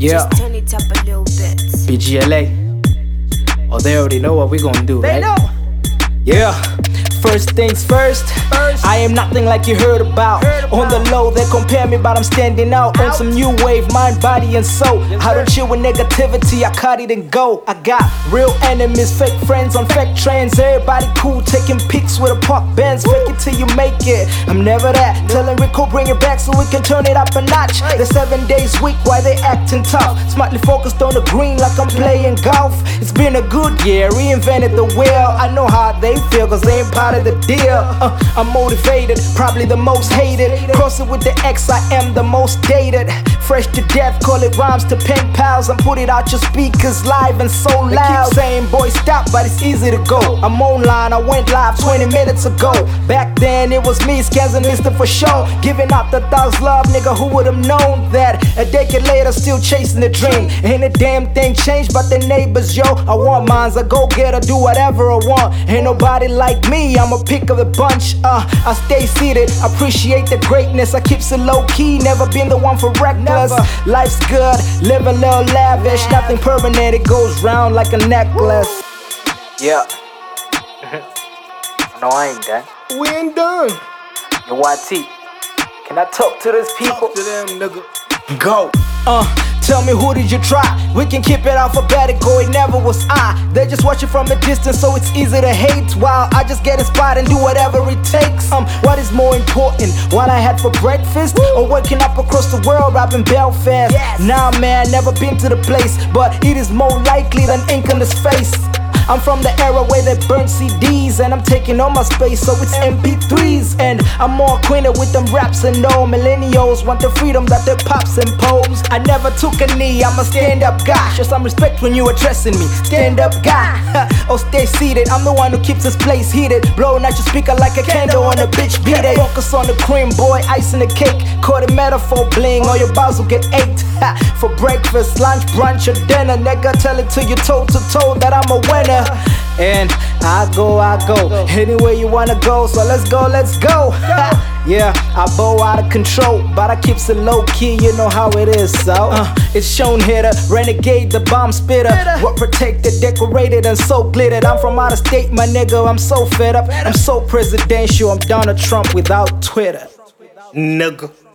Yeah. Just turn it up a little bit. BGLA. Oh, they already know what we gonna do, right? They know. Yeah. First things first, I am nothing like you heard about. On the low, they compare me, but I'm standing out. On some new wave, mind, body, and soul. How to chill with negativity, I cut it and go. I got real enemies, fake friends on fake trends. Everybody cool, taking pics with a park bands. Fake it till you make it. I'm never that. Telling Rico, bring it back so we can turn it up a notch. The 7 days week, why they acting tough? Smartly focused on the green like I'm playing golf. It's been a good year, reinvented the wheel. I know how they feel, cause they ain't part of the deal. I'm motivated, probably the most hated. Crossing with the X, I am the most dated. Fresh to death, call it rhymes to pen pals. I'm put it out your speakers live and so loud. They keep saying, boy, stop, but it's easy to go. I'm online, I went live 20 minutes ago. Back then, it was me, Scans and Mr. For Show. Giving out the thugs love, nigga, who would've known that? A decade later, still chasing the dream. Ain't a damn thing changed but the neighbors, yo. I want mines, I go get her, do whatever I want. Ain't nobody like me, I'm a pick of the bunch. I stay seated, appreciate the greatness. I keeps it low key, never been the one for reckless. Life's good, live a little lavish. Nothing permanent, it goes round like a necklace. Yeah. No, I ain't done. We ain't done. Yo, YT, can I talk to these people? Talk to them, nigga. Go. Tell me, who did you try? We can keep it alphabetical, it never was I. They just watch it from a distance, so it's easy to hate. While I just get inspired and do whatever it takes. What is more important? What I had for breakfast? Or waking up across the world rapping Belfast? Yes. Nah, man, never been to the place, but it is more likely than ink on his face. I'm from the era where they burn CDs, and I'm taking all my space, so it's MP3s. And I'm more acquainted with them raps, and no millennials want the freedom that their pops impose. I never took a knee, I'm a stand-up guy. Show some respect when you addressing me, stand-up guy. Oh, stay seated, I'm the one who keeps this place heated. Blowing out your speaker like a candle on a bitch beat it. Focus on the cream, boy, ice in the cake. Call it metaphor bling, or your bowels will get ached. For breakfast, lunch, brunch, or dinner, nigga, tell it to you toe to toe that I'm a winner. And I go, anywhere you wanna go, so let's go. Yeah, I bow out of control, but I keeps it low key, you know how it is, so it's shown here to renegade, the bomb spitter. What protected, decorated, and so glittered. I'm from out of state, my nigga, I'm so fed up. I'm so presidential, I'm Donald Trump without Twitter, nigga.